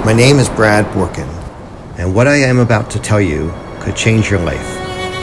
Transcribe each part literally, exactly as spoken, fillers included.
My name is Brad Borkin, and what I am about to tell you could change your life.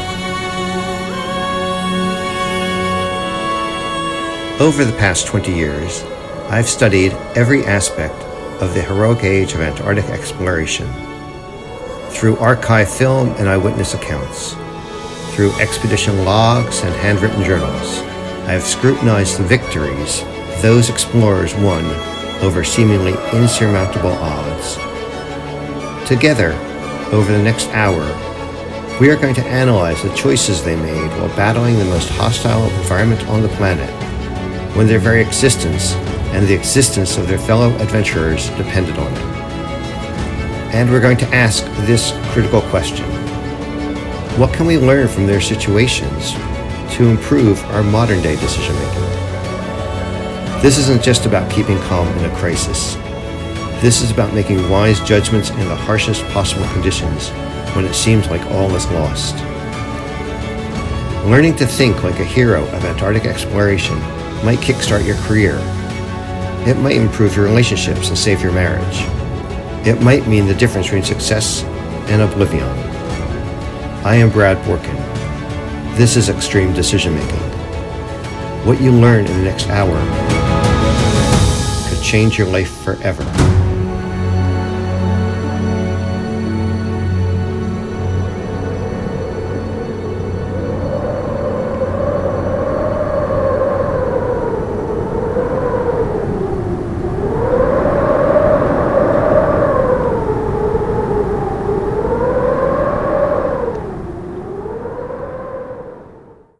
Over the past twenty years, I've studied every aspect of the heroic age of Antarctic exploration. Through archive film and eyewitness accounts, through expedition logs and handwritten journals, I have scrutinized the victories those explorers won over seemingly insurmountable odds. Together, over the next hour, we are going to analyze the choices they made while battling the most hostile environment on the planet, when their very existence and the existence of their fellow adventurers depended on it. And we're going to ask this critical question: what can we learn from their situations to improve our modern-day decision-making? This isn't just about keeping calm in a crisis. This is about making wise judgments in the harshest possible conditions when it seems like all is lost. Learning to think like a hero of Antarctic exploration might kickstart your career. It might improve your relationships and save your marriage. It might mean the difference between success and oblivion. I am Brad Borkin. This is Extreme Decision Making. What you learn in the next hour could change your life forever.